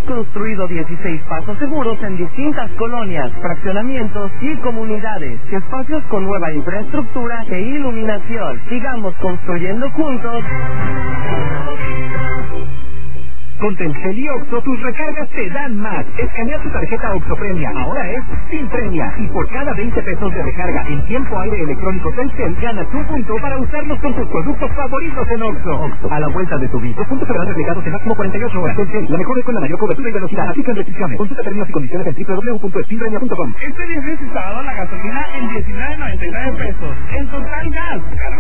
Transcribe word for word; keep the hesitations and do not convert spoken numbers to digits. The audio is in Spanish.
hemos construido dieciséis pasos seguros en distintas colonias, fraccionamientos y comunidades. Espacios con nueva infraestructura e iluminación. Sigamos construyendo juntos. Con Telcel y Oxxo, tus recargas te dan más. Escanea tu tarjeta Oxxo Premia, ahora es sin premia. Y por cada veinte pesos de recarga en tiempo aire electrónico Telcel, ganas un punto para usarlos con tus productos favoritos en Oxxo. Oxxo, a la vuelta de tu vida. Los puntos serán replicados en máximo cuarenta y ocho horas. Telcel, la mejor red con la mayor cobertura y velocidad. Aplican restricciones. Consulta términos y condiciones en doble u doble u doble u punto spinpremia punto com. Este viernes y sábado la gasolina en diecinueve noventa y nueve pesos. En Total Gas.